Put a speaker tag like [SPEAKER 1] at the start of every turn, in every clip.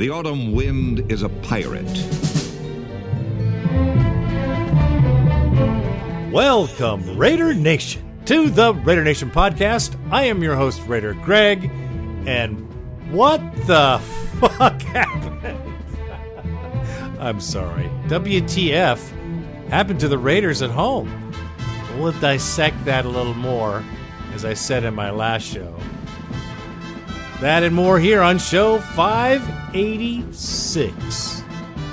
[SPEAKER 1] The autumn wind is a pirate.
[SPEAKER 2] Welcome, Raider Nation, to the Raider Nation podcast. I am your host, Raider Greg, and what the fuck happened? I'm sorry. WTF happened to the Raiders at home? We'll dissect that a little more, as I said in my last show. That and more here on show 586.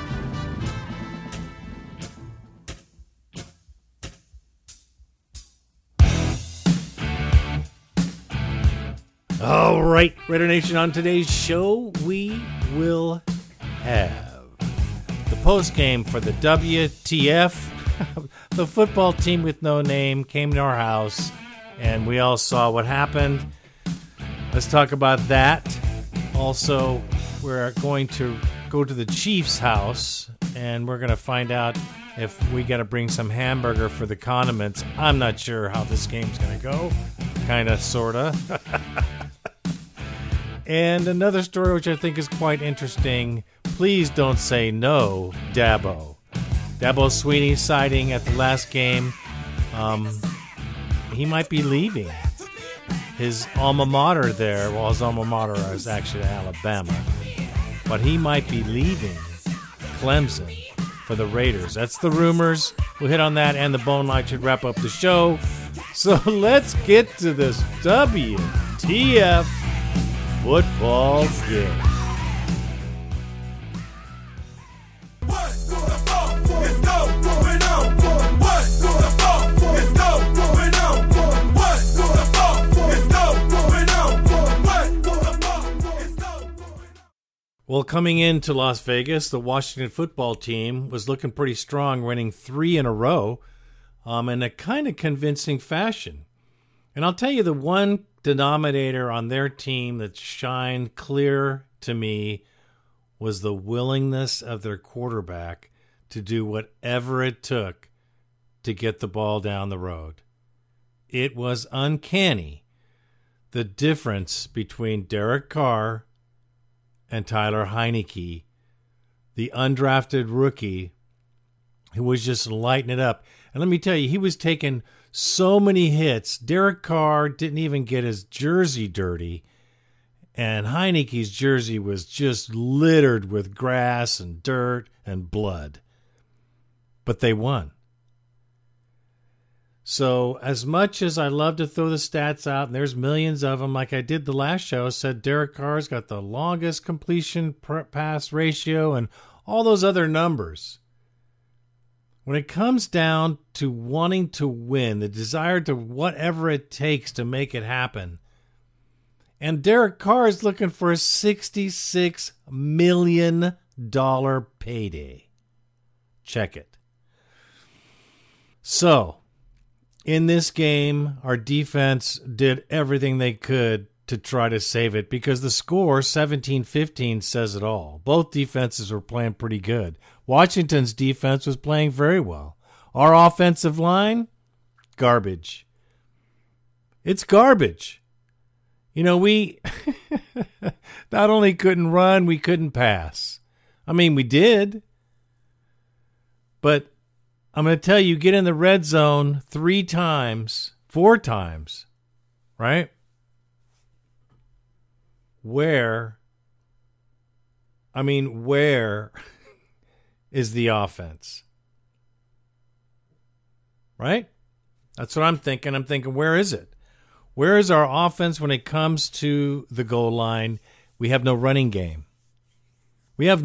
[SPEAKER 2] All right, Raider Nation, on today's show, we will have the postgame for the WTF. The football team with no name came to our house, and we all saw what happened. Let's talk about that. Also, we're going to go to the Chiefs' house, and we're going to find out if we got to bring some hamburger for the condiments. I'm not sure how this game's going to go. Kind of, sort of. And another story which I think is quite interesting. Please don't say no, Dabo. Dabo Swinney sighting at the last game. He might be leaving his alma mater there. Well, his alma mater is actually Alabama. But he might be leaving Clemson for the Raiders. That's the rumors. We'll hit on that, and the Bone Light should wrap up the show. So let's get to this WTF football game. Well, coming into Las Vegas, the Washington football team was looking pretty strong, winning 3 in a row in a kind of convincing fashion. And I'll tell you, the one denominator on their team that shined clear to me was the willingness of their quarterback to do whatever it took to get the ball down the road. It was uncanny, the difference between Derek Carr and Tyler Heinicke, the undrafted rookie who was just lighting it up. And let me tell you, he was taking so many hits. Derek Carr didn't even get his jersey dirty, and Heinicke's jersey was just littered with grass and dirt and blood. But they won. So as much as I love to throw the stats out, and there's millions of them, like I did the last show, said Derek Carr's got the longest completion pass ratio and all those other numbers. When it comes down to wanting to win, the desire to whatever it takes to make it happen, and Derek Carr is looking for a $66 million payday. Check it. So, in this game, our defense did everything they could to try to save it because the score, 17-15, says it all. Both defenses were playing pretty good. Washington's defense was playing very well. Our offensive line, garbage. It's garbage. You know, we not only couldn't run, we couldn't pass. I mean, we did. But I'm going to tell you, get in the red zone 4 times, right? Where is the offense? Right? That's what I'm thinking. I'm thinking, where is it? Where is our offense when it comes to the goal line? We have no running game. We have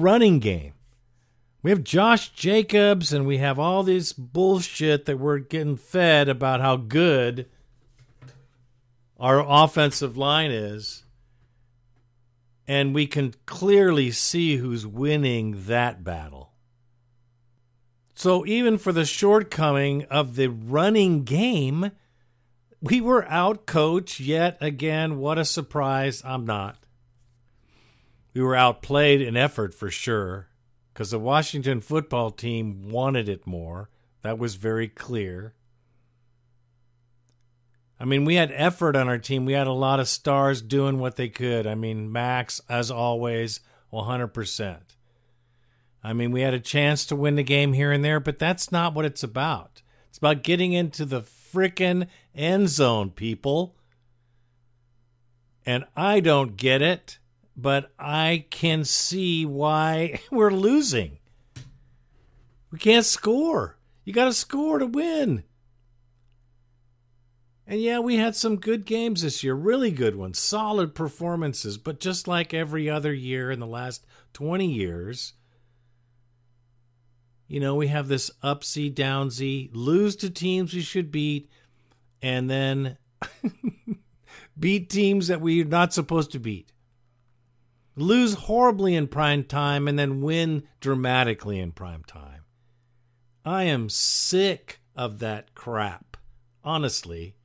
[SPEAKER 2] Josh Jacobs, and we have all this bullshit that we're getting fed about how good our offensive line is. And we can clearly see who's winning that battle. So even for the shortcoming of the running game, we were outcoached yet again. What a surprise. I'm not. We were outplayed in effort for sure, because the Washington football team wanted it more. That was very clear. I mean, we had effort on our team. We had a lot of stars doing what they could. I mean, Max, as always, 100%. I mean, we had a chance to win the game here and there, but that's not what it's about. It's about getting into the frickin' end zone, people. And I don't get it, but I can see why we're losing. We can't score. You got to score to win. And yeah, we had some good games this year, really good ones, solid performances. But just like every other year in the last 20 years, you know, we have this upsy downsy, lose to teams we should beat, and then beat teams that we're not supposed to beat. Lose horribly in prime time and then win dramatically in prime time. I am sick of that crap, honestly.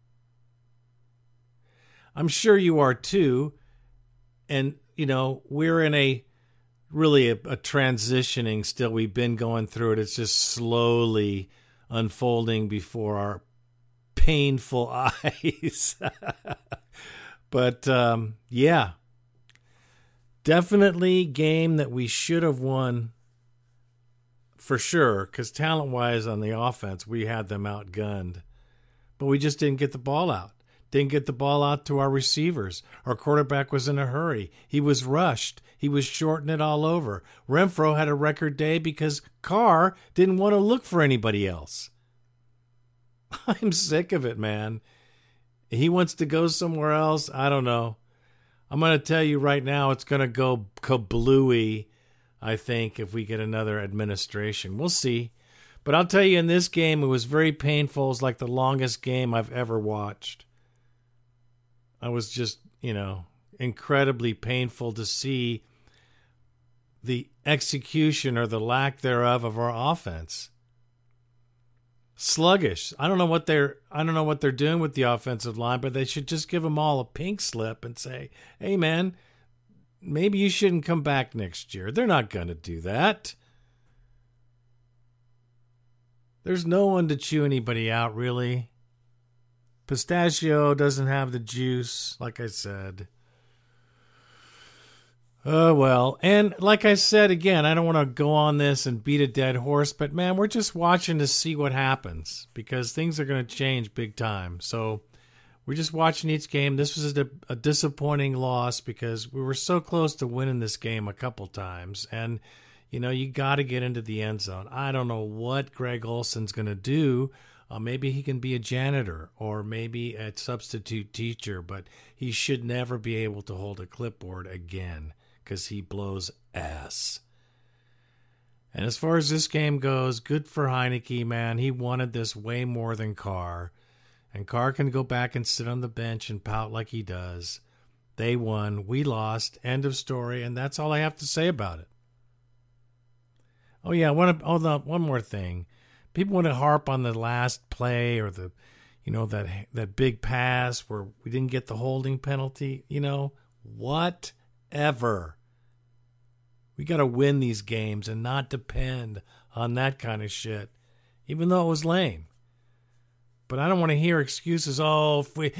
[SPEAKER 2] I'm sure you are too. And, you know, we're in a transitioning still. We've been going through it. It's just slowly unfolding before our painful eyes. But, yeah. Definitely game that we should have won for sure, because talent-wise on the offense, we had them outgunned. But we just didn't get the ball out. Didn't get the ball out to our receivers. Our quarterback was in a hurry. He was rushed. He was shorting it all over. Renfro had a record day because Carr didn't want to look for anybody else. I'm sick of it, man. He wants to go somewhere else. I don't know. I'm going to tell you right now, it's going to go kablooey, I think, if we get another administration. We'll see. But I'll tell you, in this game, it was very painful. It was like the longest game I've ever watched. I was just, incredibly painful to see the execution or the lack thereof of our offense. Sluggish. I don't know what they're doing with the offensive line, but they should just give them all a pink slip and say, "Hey, man, maybe you shouldn't come back next year." They're not going to do that. There's no one to chew anybody out, really. Pistachio doesn't have the juice, like I said. Oh, well. And like I said, again, I don't want to go on this and beat a dead horse, but man, we're just watching to see what happens because things are going to change big time. So we're just watching each game. This was a disappointing loss because we were so close to winning this game a couple times. And, you got to get into the end zone. I don't know what Greg Olson's going to do. Maybe he can be a janitor or maybe a substitute teacher, but he should never be able to hold a clipboard again because he blows ass. And as far as this game goes, good for Heineke, man. He wanted this way more than Carr. And Carr can go back and sit on the bench and pout like he does. They won. We lost. End of story. And that's all I have to say about it. Oh, yeah. One more thing. People want to harp on the last play or that big pass where we didn't get the holding penalty. Whatever. We got to win these games and not depend on that kind of shit, even though it was lame. But I don't want to hear excuses. Oh,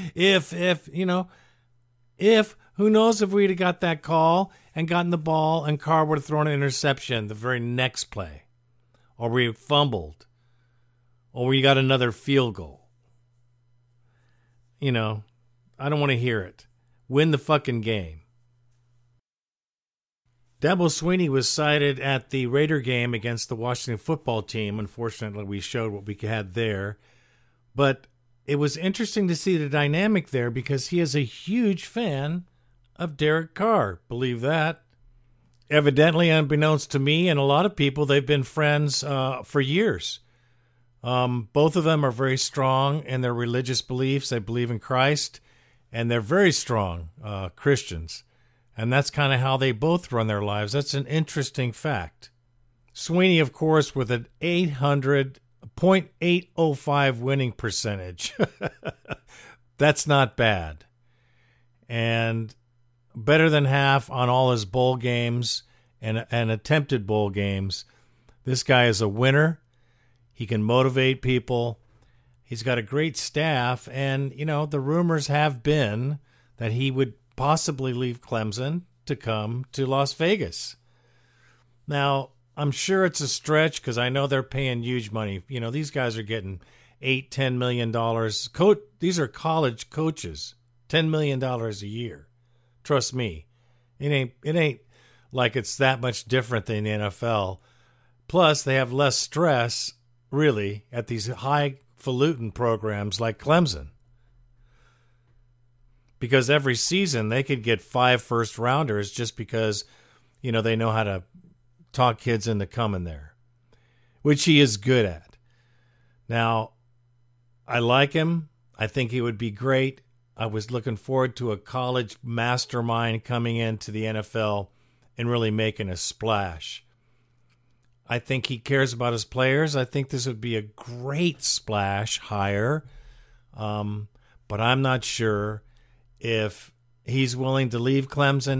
[SPEAKER 2] if, who knows if we'd have got that call and gotten the ball and Carr would have thrown an interception the very next play, or we fumbled, or we got another field goal. I don't want to hear it. Win the fucking game. Dabo Swinney was cited at the Raider game against the Washington football team. Unfortunately, we showed what we had there. But it was interesting to see the dynamic there because he is a huge fan of Derek Carr. Believe that. Evidently, unbeknownst to me and a lot of people, they've been friends for years. Both of them are very strong in their religious beliefs. They believe in Christ, and they're very strong Christians. And that's kind of how they both run their lives. That's an interesting fact. Swinney, of course, with an 800.805 winning percentage. That's not bad. And better than half on all his bowl games and attempted bowl games. This guy is a winner. He can motivate people. He's got a great staff. And, the rumors have been that he would possibly leave Clemson. to come to Las Vegas. Now, I'm sure it's a stretch because I know they're paying huge money. You know, these guys are getting $8-10 million. These are college coaches, $10 million a year. Trust me, it ain't like it's that much different than the NFL. Plus, they have less stress, really, at these highfalutin programs like Clemson. Because every season they could get 5 first-rounders just because, you know, they know how to talk kids into coming there, which he is good at. Now, I like him. I think he would be great. I was looking forward to a college mastermind coming into the NFL and really making a splash. I think he cares about his players. I think this would be a great splash hire. But I'm not sure if he's willing to leave Clemson,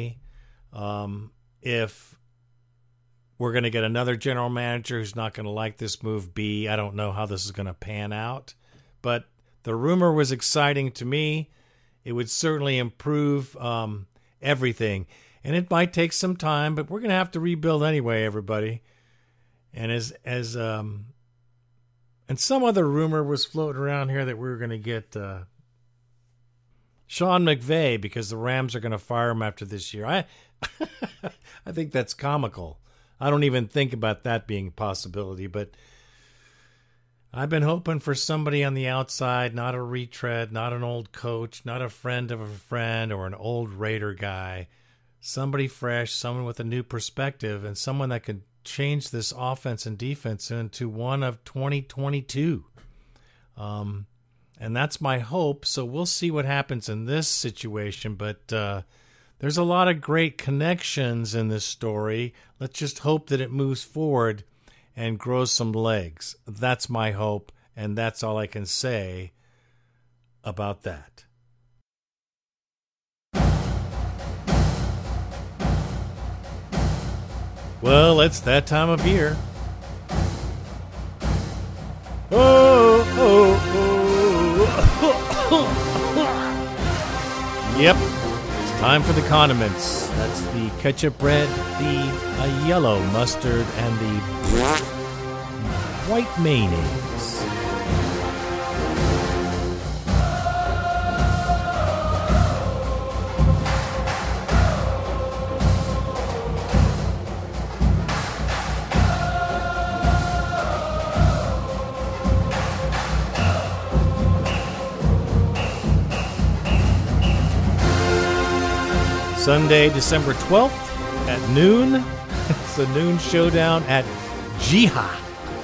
[SPEAKER 2] if we're going to get another general manager who's not going to like this move, B, I don't know how this is going to pan out. But the rumor was exciting to me. It would certainly improve everything. And it might take some time, but we're going to have to rebuild anyway, everybody. And and some other rumor was floating around here that we were going to get Sean McVay because the Rams are going to fire him after this year. I think that's comical. I don't even think about that being a possibility, but I've been hoping for somebody on the outside, not a retread, not an old coach, not a friend of a friend or an old Raider guy, somebody fresh, someone with a new perspective, and someone that could change this offense and defense into one of 2022. And that's my hope. So we'll see what happens in this situation. But there's a lot of great connections in this story. Let's just hope that it moves forward and grows some legs. That's my hope. And that's all I can say about that. Well, it's that time of year. Yep, it's time for the condiments. That's the ketchup red, the yellow mustard, and the white mayonnaise. Sunday, December 12th at noon. It's a noon showdown at Jiha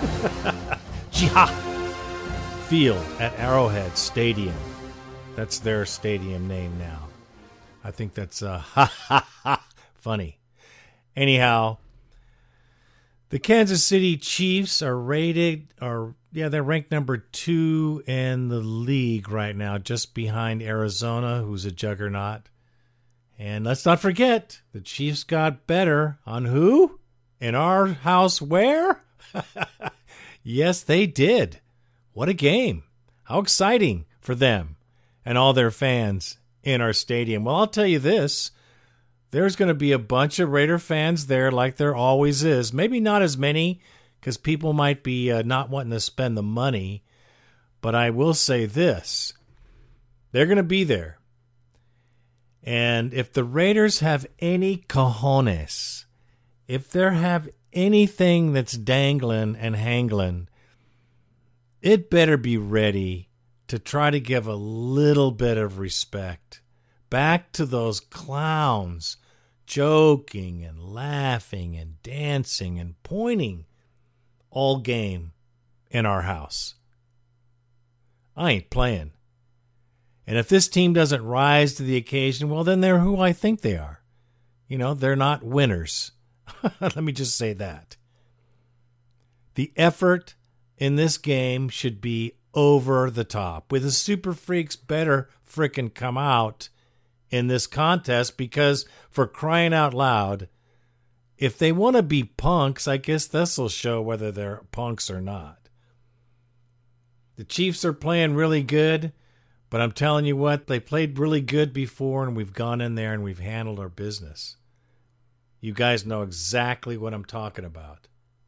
[SPEAKER 2] Field at Arrowhead Stadium. That's their stadium name now. I think that's funny. Anyhow, the Kansas City Chiefs are they're ranked number 2 in the league right now, just behind Arizona, who's a juggernaut. And let's not forget, the Chiefs got better on who? In our house where? Yes, they did. What a game. How exciting for them and all their fans in our stadium. Well, I'll tell you this. There's going to be a bunch of Raider fans there like there always is. Maybe not as many because people might be not wanting to spend the money. But I will say this. They're going to be there. And if the Raiders have any cojones, if they have anything that's dangling and hangling, it better be ready to try to give a little bit of respect back to those clowns joking and laughing and dancing and pointing all game in our house. I ain't playing. And if this team doesn't rise to the occasion, well, then they're who I think they are. You know, they're not winners. Let me just say that. The effort in this game should be over the top. With the Super Freaks better frickin' come out in this contest because, for crying out loud, if they want to be punks, I guess this will show whether they're punks or not. The Chiefs are playing really good. But I'm telling you what, they played really good before, and we've gone in there and we've handled our business. You guys know exactly what I'm talking about.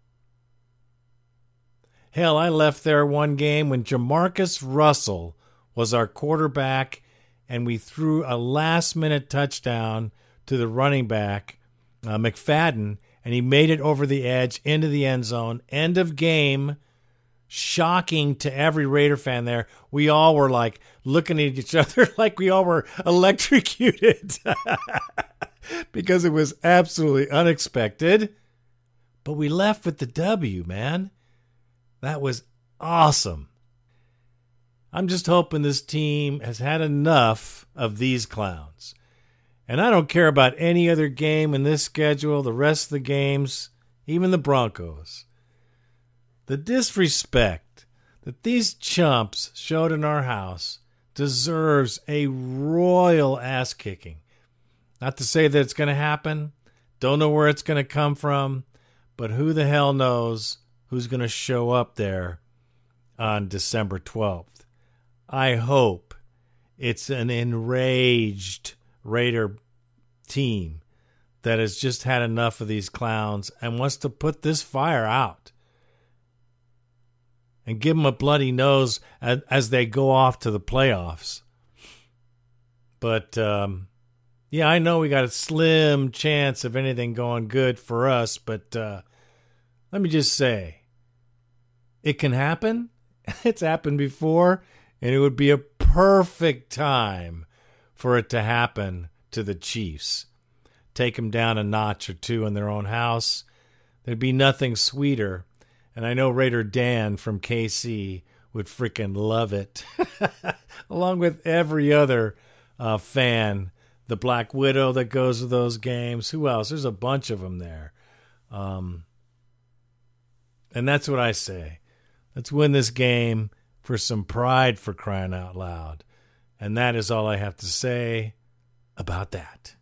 [SPEAKER 2] Hell, I left there one game when Jamarcus Russell was our quarterback, and we threw a last-minute touchdown to the running back, McFadden, and he made it over the edge into the end zone. End of game. Shocking to every Raider fan there. We all were like looking at each other like we all were electrocuted because it was absolutely unexpected. But we left with the W, man. That was awesome. I'm just hoping this team has had enough of these clowns. And I don't care about any other game in this schedule, the rest of the games, even the Broncos. The disrespect that these chumps showed in our house deserves a royal ass kicking. Not to say that it's going to happen. Don't know where it's going to come from. But who the hell knows who's going to show up there on December 12th. I hope it's an enraged Raider team that has just had enough of these clowns and wants to put this fire out. And give them a bloody nose as they go off to the playoffs. But, yeah, I know we got a slim chance of anything going good for us, but let me just say, it can happen. It's happened before, and it would be a perfect time for it to happen to the Chiefs. Take them down a notch or two in their own house. There'd be nothing sweeter. And I know Raider Dan from KC would freaking love it, along with every other fan. The Black Widow that goes to those games. Who else? There's a bunch of them there. And that's what I say. Let's win this game for some pride, for crying out loud. And that is all I have to say about that.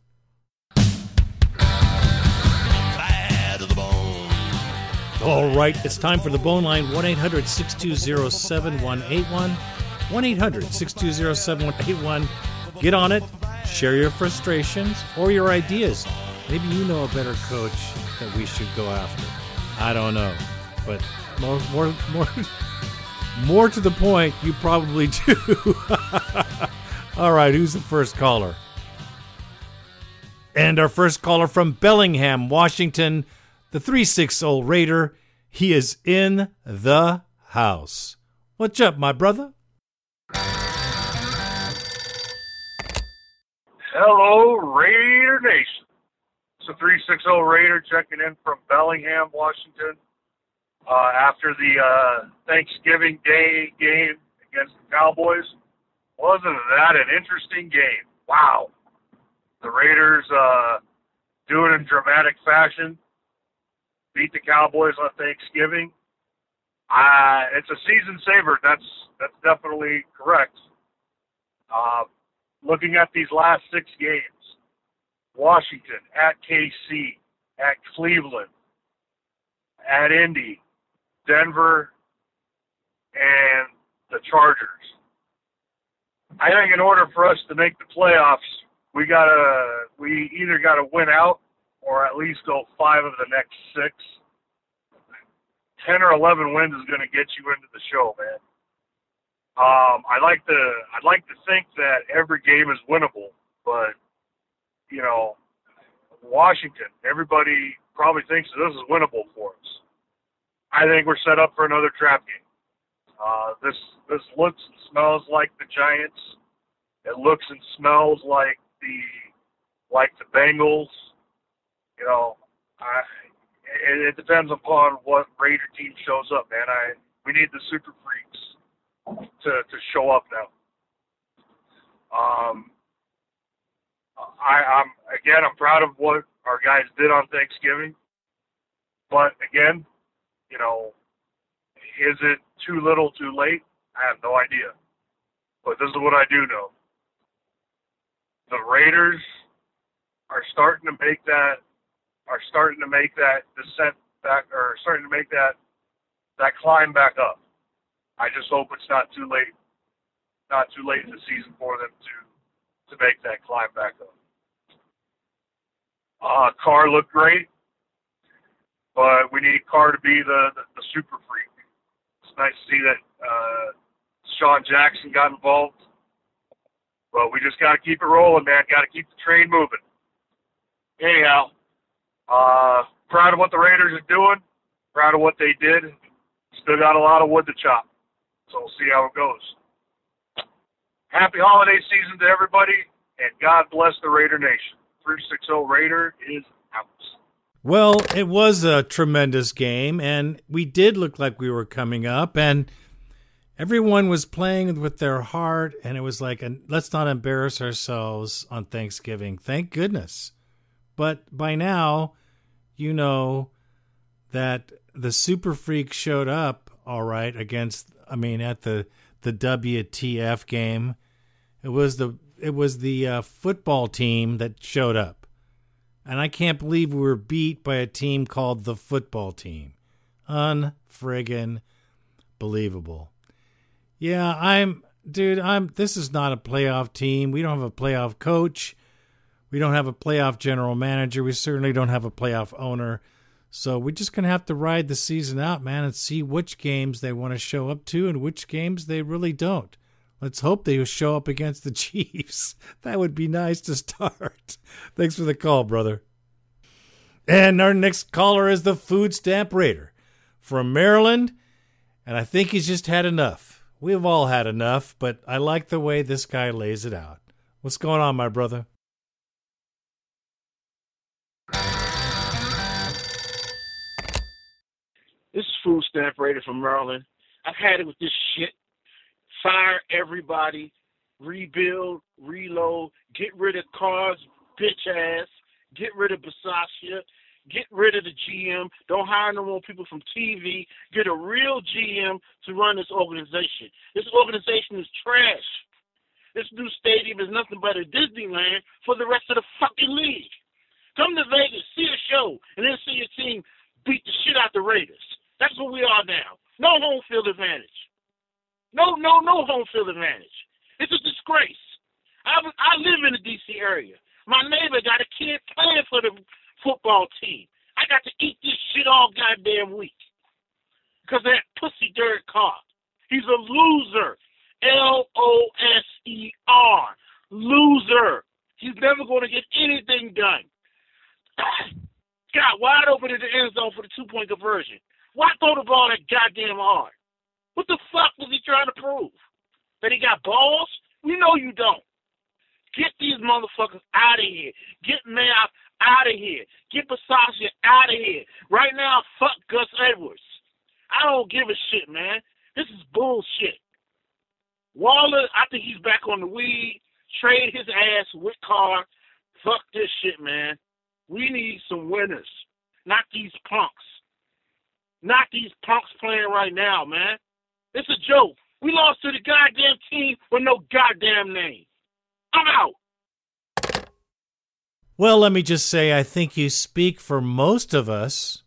[SPEAKER 2] All right, it's time for the Bone Line, 1-800-620-7181, 1-800-620-7181. Get on it, share your frustrations or your ideas. Maybe you know a better coach that we should go after. I don't know, but more to the point, you probably do. All right, who's the first caller? And our first caller from Bellingham, Washington, the 360 Raider, he is in the house. What's up, my brother?
[SPEAKER 3] Hello, Raider Nation. It's a 360 Raider checking in from Bellingham, Washington. After the Thanksgiving Day game against the Cowboys, wasn't that an interesting game? Wow. The Raiders do it in dramatic fashion. Beat the Cowboys on Thanksgiving. It's a season saver. That's definitely correct. Looking at these last 6 games, Washington, at KC, at Cleveland, at Indy, Denver, and the Chargers. I think in order for us to make the playoffs, we either gotta win out or at least go 5 of the next 6. 10 or 11 wins is going to get you into the show, man. I'd like to think that every game is winnable, but Washington, everybody probably thinks that this is winnable for us. I think we're set up for another trap game. This looks and smells like the Giants. It looks and smells like the Bengals. It depends upon what Raider team shows up, man. We need the super freaks to show up now. I'm proud of what our guys did on Thanksgiving, but again, is it too little, too late? I have no idea. But this is what I do know: the Raiders are starting to make that descent back, or starting to make that climb back up. I just hope it's not too late. not too late in the season for them to make that climb back up. Carr looked great, but we need Carr to be the super freak. It's nice to see that Sean Jackson got involved, but we just got to keep it rolling, man. Got to keep the train moving. Anyhow, proud of what the Raiders are doing, proud of what they did. Still got a lot of wood to chop, so we'll see how it goes. Happy holiday season to everybody, and God bless the Raider Nation. 360 Raider is out.
[SPEAKER 2] Well, it was a tremendous game, and we did look like we were coming up, and everyone was playing with their heart, and it was like, let's not embarrass ourselves on Thanksgiving. Thank goodness. But by now, you know that the Super Freak showed up all right at the WTF game. It was the football team that showed up. And I can't believe we were beat by a team called the football team. Unfriggin' believable. Yeah, this is not a playoff team. We don't have a playoff coach. We don't have a playoff general manager. We certainly don't have a playoff owner. So we're just going to have to ride the season out, man, and see which games they want to show up to and which games they really don't. Let's hope they show up against the Chiefs. That would be nice to start. Thanks for the call, brother. And our next caller is the Food Stamp Raider from Maryland, and I think he's just had enough. We've all had enough, but I like the way this guy lays it out. What's going on, my brother?
[SPEAKER 4] This is Food Stamp Raider from Maryland. I've had it with this shit. Fire everybody, rebuild, reload, get rid of Carr's bitch ass, get rid of Bisaccia, get rid of the GM, don't hire no more people from TV, get a real GM to run this organization. This organization is trash. This new stadium is nothing but a Disneyland for the rest of the fucking league. Come to Vegas, see a show, and then see your team beat the shit out the Raiders. That's what we are now. No home field advantage. No home field advantage. It's a disgrace. I live in the D.C. area. My neighbor got a kid playing for the football team. I got to eat this shit all goddamn week because of that pussy Derek Carr. He's a loser. Loser. Loser. He's never going to get anything done. Got wide open in the end zone for the 2-point conversion. Why throw the ball that goddamn hard? What the fuck was he trying to prove? That he got balls? We know you don't. Get these motherfuckers out of here. Get Mayock out of here. Get Bisaccia out of here. Right now, fuck Gus Edwards. I don't give a shit, man. This is bullshit. Waller, I think he's back on the weed. Trade his ass with Carr. Fuck this shit, man. We need some winners. Not these punks. Not these punks playing right now, man. It's a joke. We lost to the goddamn team with no goddamn name. I'm out.
[SPEAKER 2] Well, let me just say, I think you speak for most of us.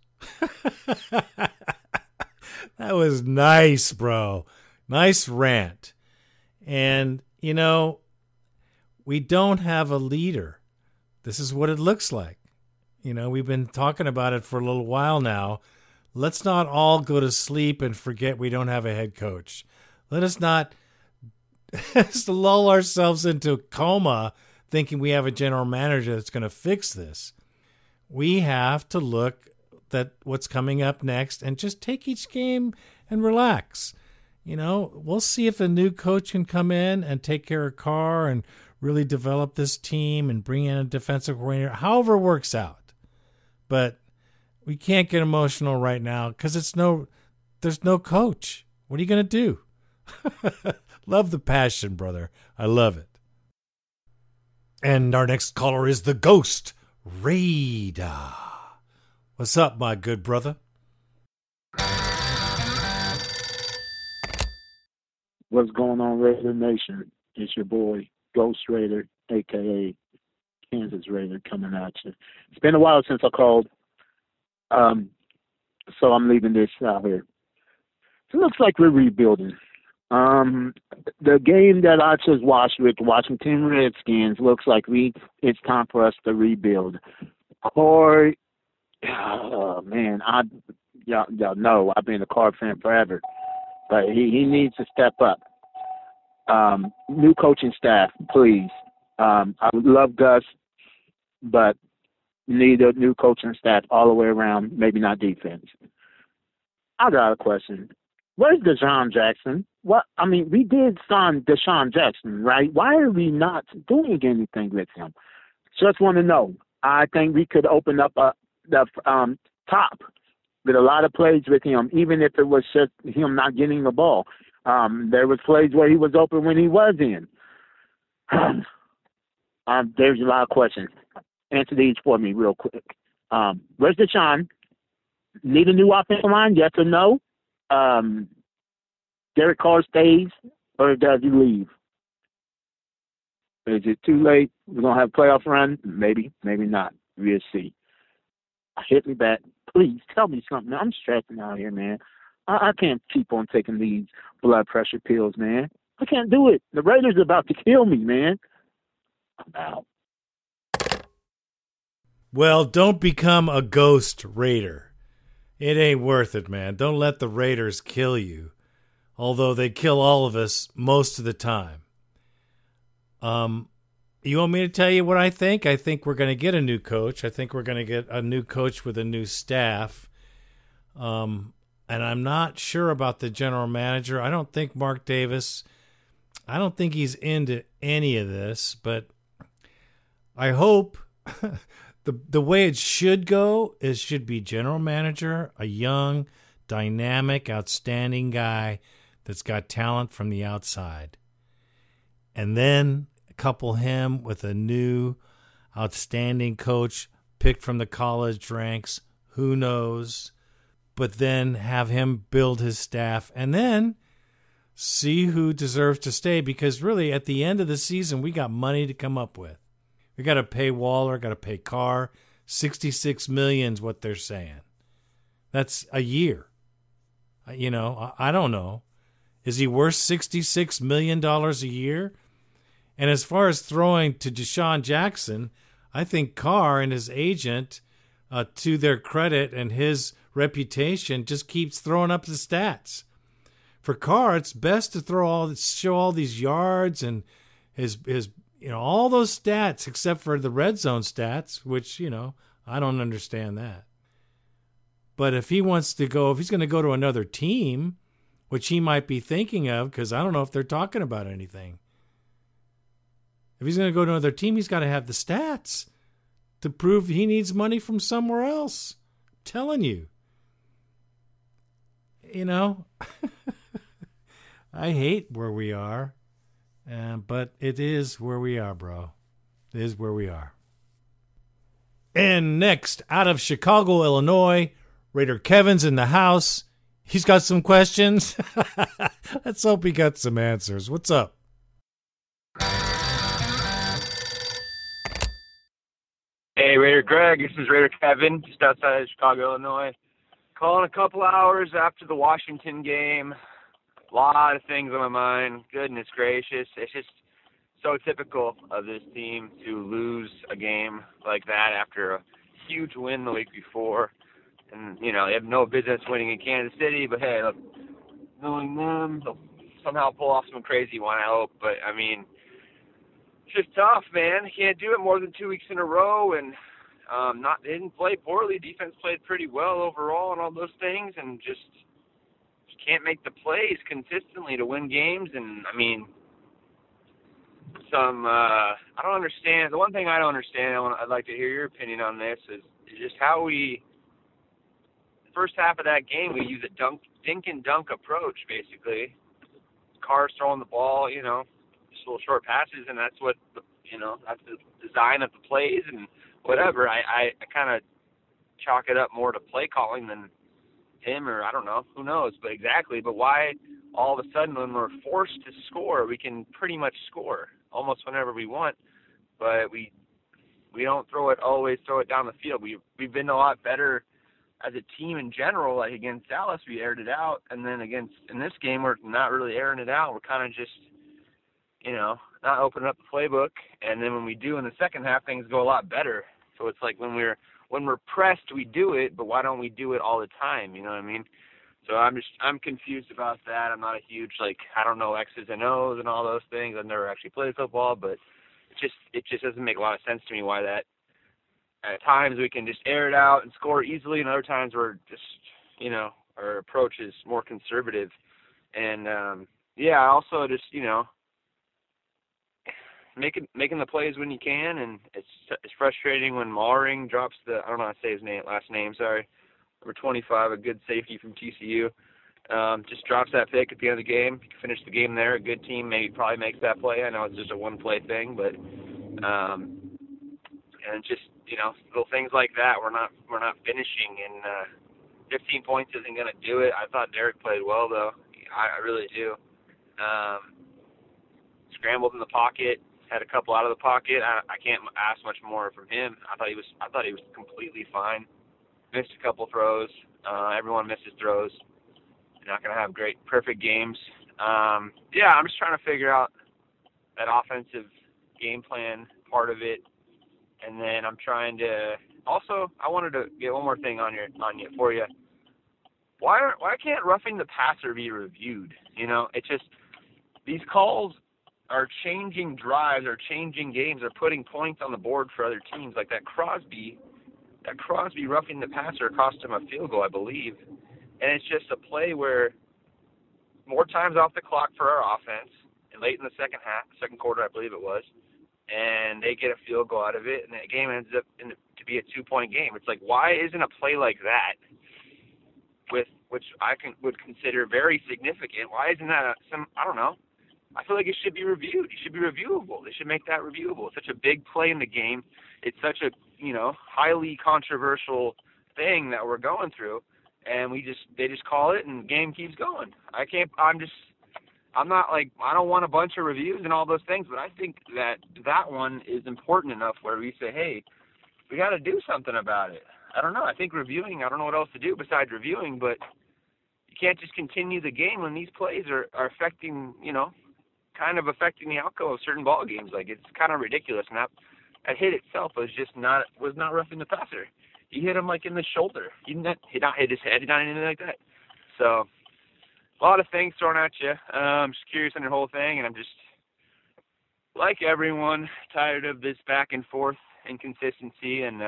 [SPEAKER 2] That was nice, bro. Nice rant. And, you know, we don't have a leader. This is what it looks like. You know, we've been talking about it for a little while now. Let's not all go to sleep and forget we don't have a head coach. Let us not lull ourselves into a coma thinking we have a general manager that's going to fix this. We have to look at what's coming up next and just take each game and relax. You know, we'll see if the new coach can come in and take care of Carr and really develop this team and bring in a defensive coordinator, however it works out. But we can't get emotional right now because there's no coach. What are you going to do? Love the passion, brother. I love it. And our next caller is the Ghost Raider. What's up, my good brother?
[SPEAKER 5] What's going on, Raider Nation? It's your boy, Ghost Raider, a.k.a. Kansas Raider, coming at you. It's been a while since I called. So I'm leaving this out here. So it looks like we're rebuilding. The game that I just watched with the Washington Redskins looks like it's time for us to rebuild. Corey, oh man, y'all know I've been a Carr fan forever, but he needs to step up. New coaching staff, please. I would love Gus, but need a new coaching staff all the way around, maybe not defense. I got a question. Where's Deshaun Jackson? What? I mean, we did sign Deshaun Jackson, right? Why are we not doing anything with him? Just want to know. I think we could open up the top with a lot of plays with him, even if it was just him not getting the ball. There was plays where he was open when he was in. There's a lot of questions. Answer these for me real quick. Where's Deshaun? Need a new offensive line? Yes or no? Derek Carr stays or does he leave? Is it too late? We're going to have a playoff run? Maybe, maybe not. We'll see. Hit me back. Please tell me something. I'm stressing out here, man. I can't keep on taking these blood pressure pills, man. I can't do it. The Raiders are about to kill me, man. I'm out.
[SPEAKER 2] Well, don't become a ghost Raider. It ain't worth it, man. Don't let the Raiders kill you. Although they kill all of us most of the time. You want me to tell you what I think? I think we're going to get a new coach. I think we're going to get a new coach with a new staff. And I'm not sure about the general manager. I don't think Mark Davis, I don't think he's into any of this, but I hope the way it should go is should be general manager, a young, dynamic, outstanding guy that's got talent from the outside. And then couple him with a new, outstanding coach picked from the college ranks. Who knows? But then have him build his staff and then see who deserves to stay, because really at the end of the season, we got money to come up with. We got to pay Waller, got to pay Carr. $66 million is what they're saying. That's a year. You know, I don't know. Is he worth $66 million a year? And as far as throwing to Deshaun Jackson, I think Carr and his agent, to their credit and his reputation, just keeps throwing up the stats. For Carr, it's best to show all these yards and his all those stats except for the red zone stats, which, I don't understand that. But if he's going to go to another team, which he might be thinking of, because I don't know if they're talking about anything. If he's going to go to another team, he's got to have the stats to prove he needs money from somewhere else. I'm telling you. I hate where we are, but it is where we are, bro. It is where we are. And next, out of Chicago, Illinois, Raider Kevin's in the house. He's got some questions. Let's hope he got some answers. What's up?
[SPEAKER 6] Hey, Raider Greg. This is Raider Kevin, just outside of Chicago, Illinois. Calling a couple hours after the Washington game. A lot of things on my mind. Goodness gracious. It's just so typical of this team to lose a game like that after a huge win the week before. And, they have no business winning in Kansas City, but hey, look, knowing them, they'll somehow pull off some crazy one, I hope. But, it's just tough, man. Can't do it more than 2 weeks in a row, and they didn't play poorly. Defense played pretty well overall and all those things, and just can't make the plays consistently to win games. And, I don't understand. The one thing I don't understand, I'd like to hear your opinion on this, is just how first half of that game, we use a dink and dunk approach, basically. Carr's throwing the ball, just little short passes, and that's what, that's the design of the plays and whatever. I kind of chalk it up more to play calling than him, or I don't know, who knows, but exactly. But why all of a sudden when we're forced to score, we can pretty much score almost whenever we want, but we don't always throw it down the field. We've been a lot better as a team in general, like against Dallas, we aired it out, and then in this game, we're not really airing it out. We're kind of just, not opening up the playbook, and then when we do in the second half, things go a lot better. So it's like when we're pressed, we do it, but why don't we do it all the time? You know what I mean? So I'm confused about that. I'm not a huge, I don't know X's and O's and all those things. I've never actually played football, but it just doesn't make a lot of sense to me why that. At times we can just air it out and score easily, and other times we're just, our approach is more conservative. And, also just, making the plays when you can, and it's frustrating when Maring drops I don't know how to say his last name, sorry, number 25, a good safety from TCU, just drops that pick at the end of the game. You can finish the game there. A good team probably makes that play. I know it's just a one-play thing, but and just little things like that. We're not finishing, and 15 points isn't going to do it. I thought Derek played well though. I really do. Scrambled in the pocket, had a couple out of the pocket. I can't ask much more from him. I thought he was completely fine. Missed a couple throws. Everyone misses throws. You're not going to have perfect games. I'm just trying to figure out that offensive game plan part of it. And then I'm trying to also, I wanted to get one more thing for you. Why can't roughing the passer be reviewed? It's just, these calls are changing drives, are changing games, are putting points on the board for other teams. Like that Crosby roughing the passer cost him a field goal, I believe. And it's just a play where more times off the clock for our offense, and late in the second quarter, I believe it was, and they get a field goal out of it, and the game ends up to be a 2-point game. It's like, why isn't a play like that, which I would consider very significant, why isn't that I don't know. I feel like it should be reviewed. It should be reviewable. They should make that reviewable. It's such a big play in the game. It's such a, highly controversial thing that we're going through, and they just call it, and the game keeps going. I don't want a bunch of reviews and all those things, but I think that one is important enough where we say, hey, we got to do something about it. I don't know. I think reviewing, I don't know what else to do besides reviewing, but you can't just continue the game when these plays are affecting, kind of affecting the outcome of certain ball games. Like, it's kind of ridiculous. And that hit itself was not roughing the passer. He hit him in the shoulder. He did not hit his head, not anything like that. So, a lot of things thrown at you. I'm just curious on your whole thing, and I'm just, like everyone, tired of this back and forth inconsistency, and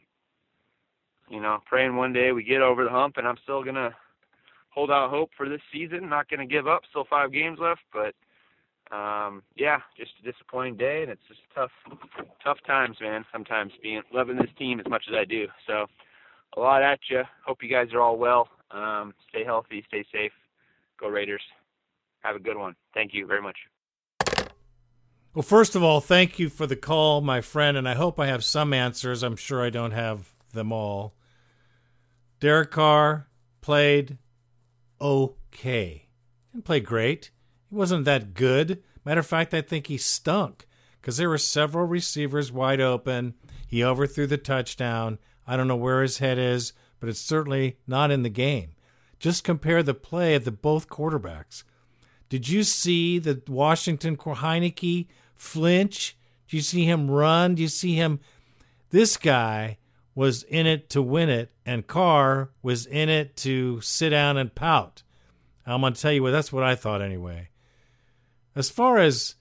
[SPEAKER 6] praying one day we get over the hump. And I'm still gonna hold out hope for this season. Not gonna give up. Still 5 games left, but just a disappointing day, and it's just tough times, man. Sometimes loving this team as much as I do. So, a lot at you. Hope you guys are all well. Stay healthy, stay safe. Go Raiders. Have a good one. Thank you very much.
[SPEAKER 2] Well, first of all, thank you for the call, my friend, and I hope I have some answers. I'm sure I don't have them all. Derek Carr played okay. Didn't play great. He wasn't that good. Matter of fact, I think he stunk because there were several receivers wide open. He overthrew the touchdown. I don't know where his head is, but it's certainly not in the game. Just compare the play of both quarterbacks. Did you see the Washington Heineke flinch? Did you see him run? Do you see him? This guy was in it to win it, and Carr was in it to sit down and pout. I'm going to tell you that's what I thought anyway. As far as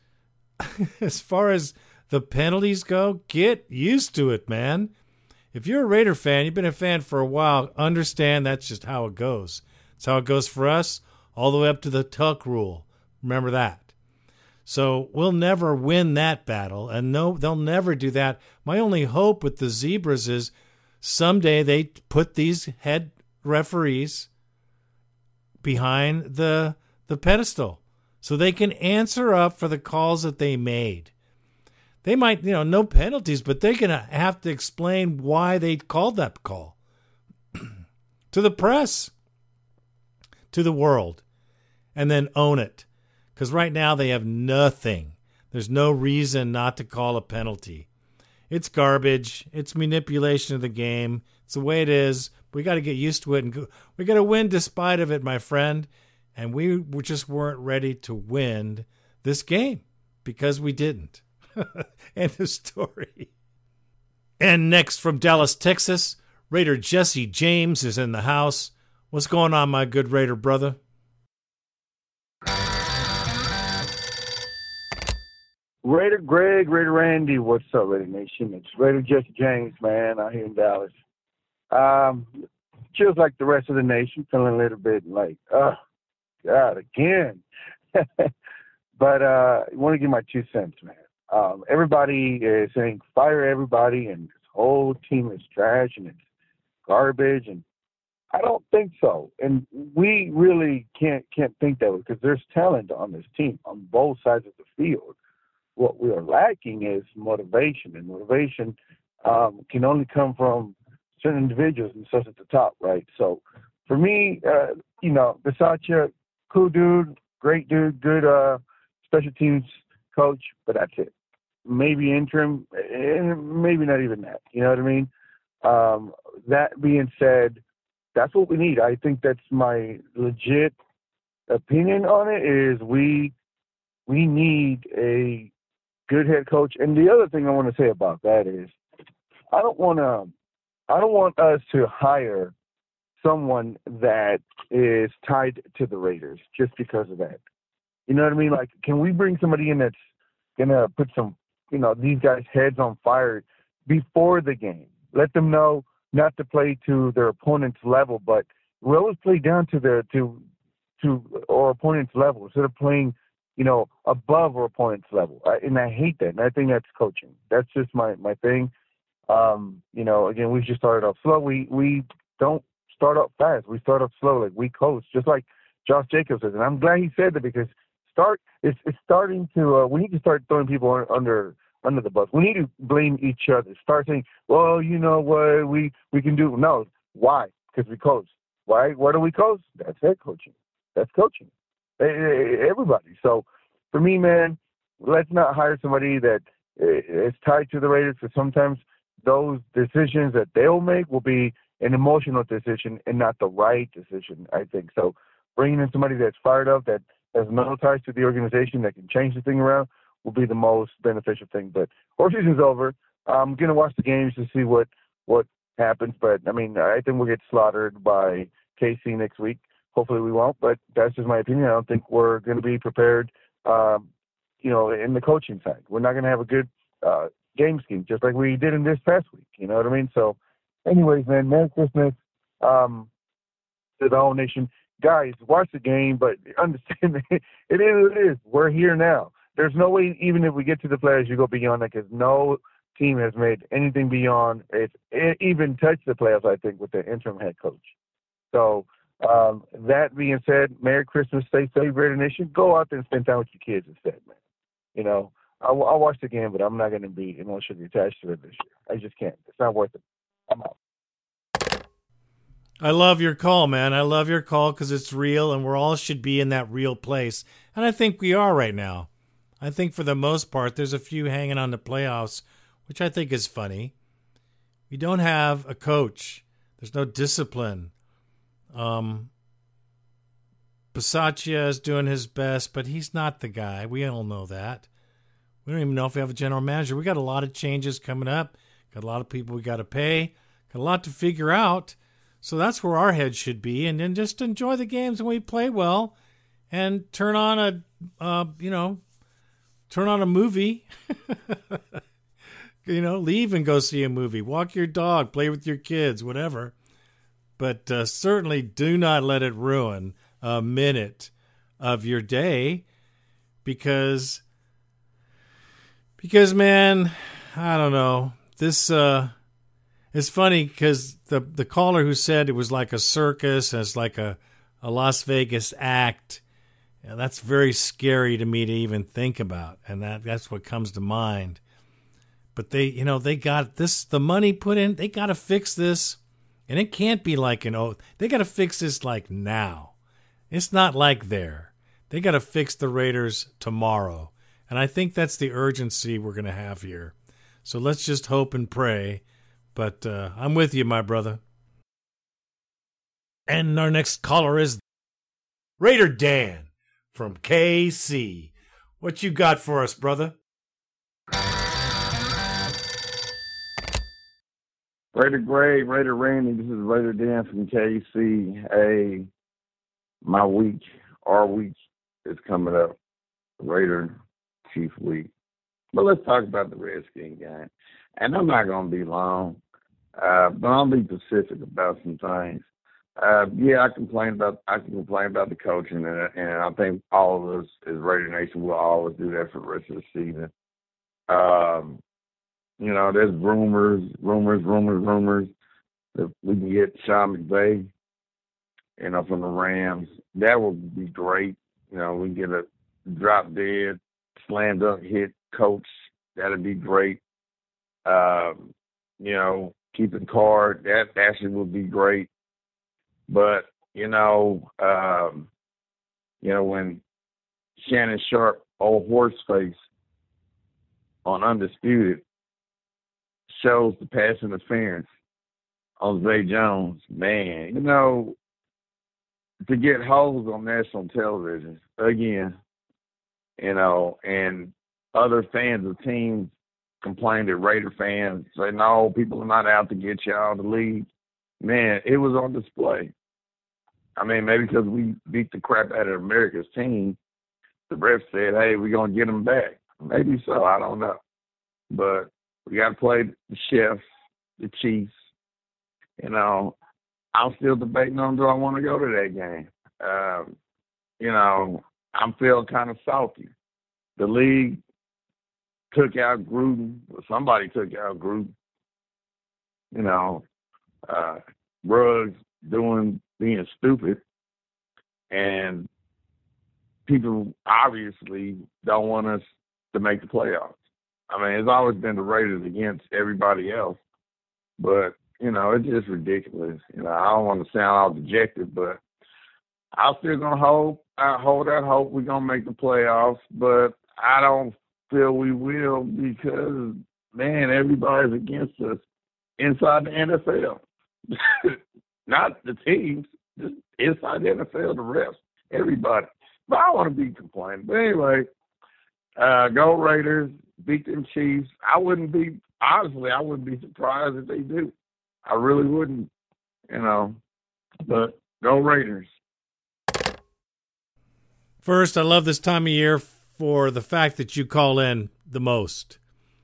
[SPEAKER 2] the penalties go, get used to it, man. If you're a Raider fan, you've been a fan for a while, understand that's just how it goes. It's how it goes for us, all the way up to the tuck rule. Remember that. So we'll never win that battle, and no, they'll never do that. My only hope with the Zebras is someday they put these head referees behind the pedestal so they can answer up for the calls that they made. They might, no penalties, but they're going to have to explain why they called that call to the press, to the world, and then own it. Because right now they have nothing. There's no reason not to call a penalty. It's garbage. It's manipulation of the game. It's the way it is. We got to get used to it, and we got to win despite of it, my friend. And we just weren't ready to win this game because we didn't. End of story. And next from Dallas, Texas, Raider Jesse James is in the house. What's going on, my good Raider brother?
[SPEAKER 7] Raider Greg, Raider Randy, what's up, Raider Nation? It's Raider Jesse James, man, out here in Dallas. Feels like the rest of the nation, feeling a little bit like, oh, God, again. But I want to give my 2 cents, man. Everybody is saying fire everybody, and this whole team is trash, and it's garbage, and I don't think so. And we really can't think that way because there's talent on this team on both sides of the field. What we are lacking is motivation, and motivation can only come from certain individuals and stuff at the top, right? So for me, Bisaccia, cool dude, great dude, good special teams coach, but that's it. Maybe interim, and maybe not even that. You know what I mean? That being said, that's what we need. I think that's my legit opinion on it is we need a good head coach. And the other thing I want to say about that is I don't want us to hire someone that is tied to the Raiders just because of that. You know what I mean? Like, can we bring somebody in that's going to put some, these guys' heads on fire before the game? Let them know not to play to their opponent's level, but we always play down to our opponent's level instead of playing, above our opponent's level. And I hate that. And I think that's coaching. That's just my thing. Again, we just started off slow. We don't start up fast. We start up slow. Like we coach, just like Josh Jacobs says. And I'm glad he said that because it's starting to, we need to start throwing people under the bus. We need to blame each other. Start saying, well, you know what, we can do. No. Why? Because we coach. Why? What do we coach? That's head coaching. That's coaching. Everybody. So for me, man, let's not hire somebody that is tied to the Raiders because sometimes those decisions that they'll make will be an emotional decision and not the right decision, I think. So bringing in somebody that's fired up, that has no ties to the organization, that can change the thing around will be the most beneficial thing. But horse season's over. I'm going to watch the games to see what happens. But, I think we'll get slaughtered by KC next week. Hopefully we won't, but that's just my opinion. I don't think we're going to be prepared, in the coaching side. We're not going to have a good game scheme, just like we did in this past week. You know what I mean? So, anyways, man, Merry Christmas to the whole nation. Guys, watch the game, but understand that it is what it is. We're here now. There's no way, even if we get to the playoffs, you go beyond that because no team has made anything beyond it even touched the playoffs, I think, with the interim head coach. So, that being said, Merry Christmas, stay safe, Raider Nation. Go out there and spend time with your kids instead, man. I'll watch the game, but I'm not going to be emotionally attached to it this year. I just can't. It's not worth it. I'm out.
[SPEAKER 2] I love your call, man. I love your call because it's real, and we all should be in that real place. And I think we are right now. I think for the most part, there's a few hanging on the playoffs, which I think is funny. We don't have a coach. There's no discipline. Bisaccia is doing his best, but he's not the guy. We all know that. We don't even know if we have a general manager. We got a lot of changes coming up. Got a lot of people we got to pay. Got a lot to figure out. So that's where our head should be. And then just enjoy the games when we play well and turn on a movie. Leave and go see a movie. Walk your dog, play with your kids, whatever. But certainly do not let it ruin a minute of your day because man, I don't know. This it's funny because the caller who said it was like a circus, it's like a Las Vegas act, that's very scary to me to even think about, and that's what comes to mind. But they got this, the money put in, they got to fix this. And it can't be like they got to fix this like now. It's not like there. They got to fix the Raiders tomorrow. And I think that's the urgency we're going to have here. So let's just hope and pray. But I'm with you, my brother. And our next caller is Raider Dan from KC. What you got for us, brother?
[SPEAKER 8] Raider Greg, Raider Randy, this is Raider Dan from KC. Hey, my week, our week is coming up. Raider Chief Week. But let's talk about the Redskin game. And I'm not going to be long, but I'll be specific about some things. I can complain about the coaching, and I think all of us as Raider Nation will always do that for the rest of the season. There's rumors that we can get Sean McVay, from the Rams. That would be great. We can get a drop dead, slam dunk hit coach. That'd be great. Keeping Card, that actually would be great. But, when Shannon Sharp, old horse face, on Undisputed, shows the pass interference on Zay Jones, man, to get hoes on national television again, and other fans of teams complain that Raider fans say, no, people are not out to get y'all to leave. Man, it was on display. I mean, maybe because we beat the crap out of America's team, the ref said, hey, we're going to get them back. Maybe so, I don't know. But we got to play the Chiefs, the Chiefs. I'm still debating on do I want to go to that game. I'm feeling kind of salty. The league took out Gruden. Somebody took out Gruden. Ruggs being stupid. And people obviously don't want us to make the playoffs. I mean, it's always been the Raiders against everybody else. But, it's just ridiculous. I don't want to sound all dejected, but I'm still going to hold out hope we're going to make the playoffs. But I don't feel we will because, man, everybody's against us inside the NFL. Not the teams, just inside the NFL, the refs, everybody. But I don't want to be complaining. But anyway, go Raiders, beat them Chiefs. I wouldn't be surprised if they do. I really wouldn't, but go Raiders.
[SPEAKER 2] First, I love this time of year for the fact that you call in the most.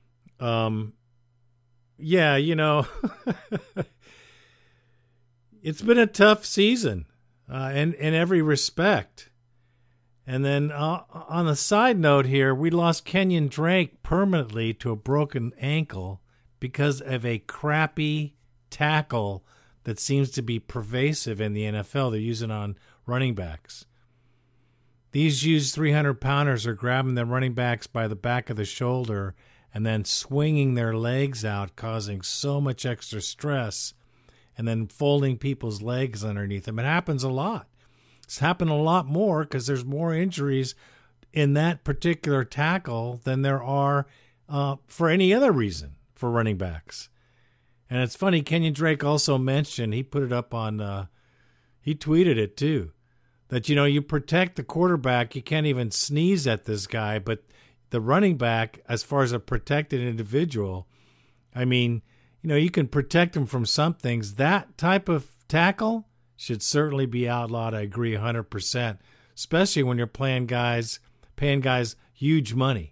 [SPEAKER 2] It's been a tough season in every respect. And then on a side note here, we lost Kenyon Drake permanently to a broken ankle because of a crappy tackle that seems to be pervasive in the NFL. They're using on running backs. These used 300-pounders are grabbing the running backs by the back of the shoulder and then swinging their legs out, causing so much extra stress, and then folding people's legs underneath them. It happens a lot. It's happened a lot more because there's more injuries in that particular tackle than there are for any other reason for running backs. And it's funny, Kenyon Drake also mentioned, he put it up on, he tweeted it too, that, you protect the quarterback, you can't even sneeze at this guy, but the running back, as far as a protected individual, I mean, you can protect him from some things. That type of tackle should certainly be outlawed. I agree 100%, especially when you're paying guys huge money.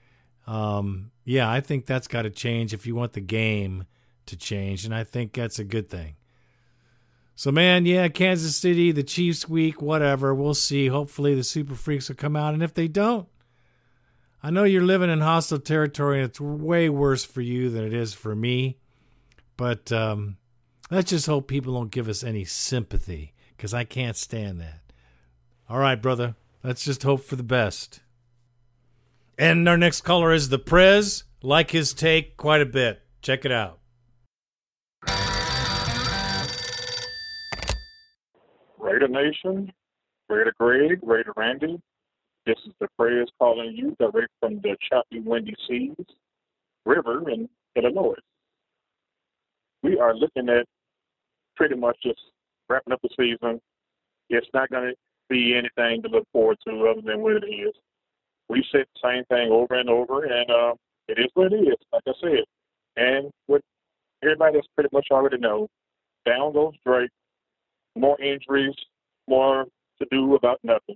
[SPEAKER 2] I think that's got to change if you want the game to change, and I think that's a good thing. So, man, Kansas City, the Chiefs week, whatever. We'll see. Hopefully the Super Freaks will come out, and if they don't, I know you're living in hostile territory, and it's way worse for you than it is for me, but let's just hope people don't give us any sympathy, because I can't stand that. All right, brother. Let's just hope for the best. And our next caller is the Prez. Like his take quite a bit. Check it out.
[SPEAKER 9] Raider Nation, Raider Greg, Raider Randy. This is the Prez calling you direct from the choppy, windy seas. River in Illinois. We are looking at pretty much just wrapping up the season. It's not going to be anything to look forward to other than what it is. We said the same thing over and over, and it is what it is, like I said. And what everybody else pretty much already know, down goes Drake, more injuries, more to do about nothing.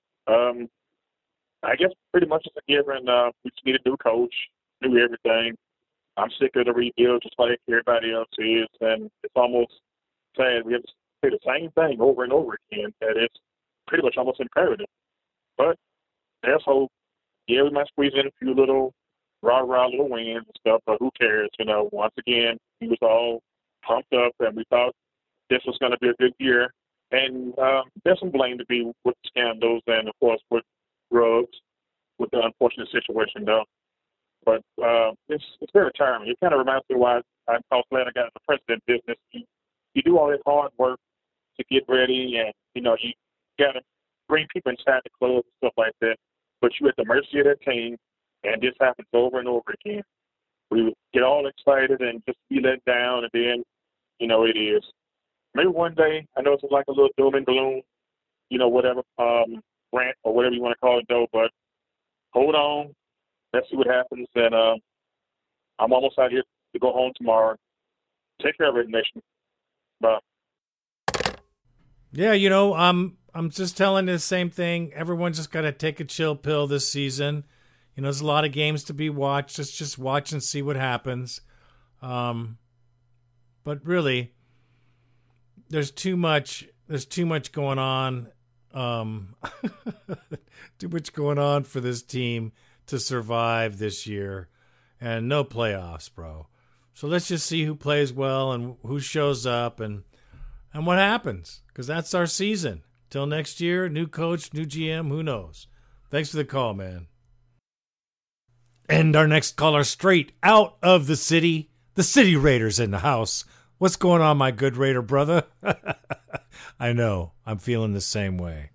[SPEAKER 9] I guess pretty much it's a given. We just need a new coach, do everything. I'm sick of the rebuild just like everybody else is, and it's almost sad we have to say the same thing over and over again, that it's pretty much almost imperative. But there's hope. Yeah, we might squeeze in a few little rah-rah little wins and stuff, but who cares? Once again, we was all pumped up, and we thought this was going to be a good year. And there's some blame to be with the scandals and, of course, with Ruggs, with the unfortunate situation, though. But it's very tiring. It kind of reminds me why I'm so glad I got in the president business. You do all that hard work to get ready, and, you got to bring people inside the club and stuff like that. But you're at the mercy of that team, and this happens over and over again. We get all excited and just be let down, and then, it is. Maybe one day, I know it's like a little doom and gloom, whatever, rant or whatever you want to call it, though, but hold on. Let's see what happens, and I'm almost out here to go home tomorrow. Take care of it, Nation. Bye.
[SPEAKER 2] Yeah, I'm just telling the same thing. Everyone's just got to take a chill pill this season. There's a lot of games to be watched. Let's just watch and see what happens. But really, there's too much going on. Too much going on for this team to survive this year, and no playoffs, bro. So let's just see who plays well and who shows up and what happens, because that's our season. Till next year, new coach, new GM, who knows? Thanks for the call, man. And our next caller straight out of the City Raiders in the house. What's going on, my good Raider brother? I know, I'm feeling the same way.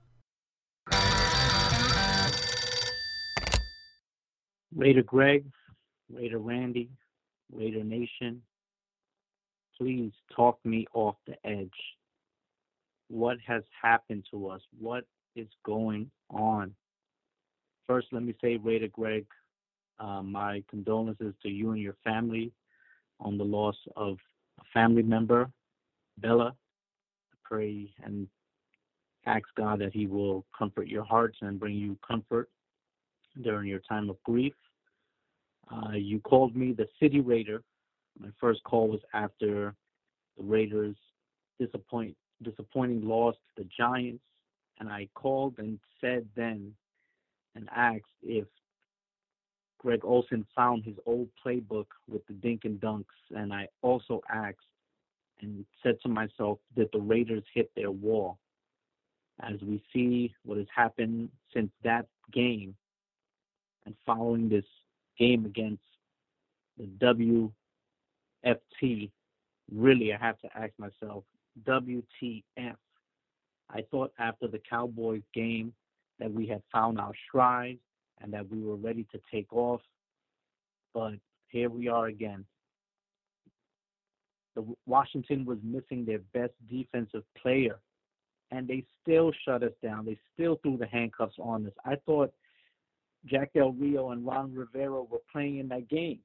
[SPEAKER 10] Raider Greg, Raider Randy, Raider Nation, please talk me off the edge. What has happened to us? What is going on? First, let me say, Raider Greg, my condolences to you and your family on the loss of a family member, Bella. I pray and ask God that he will comfort your hearts and bring you comfort during your time of grief. You called me the City Raider. My first call was after the Raiders' disappointing loss to the Giants, and I called and said then and asked if Greg Olsen found his old playbook with the dink and dunks, and I also asked and said to myself, did the Raiders hit their wall? As we see what has happened since that game and following this game against the WFT, really I have to ask myself, WTF. I thought after the Cowboys game that we had found our stride and that we were ready to take off, but here we are again. Washington was missing their best defensive player, and they still shut us down. They still threw the handcuffs on us. I thought Jack Del Rio and Ron Rivera were playing in that game.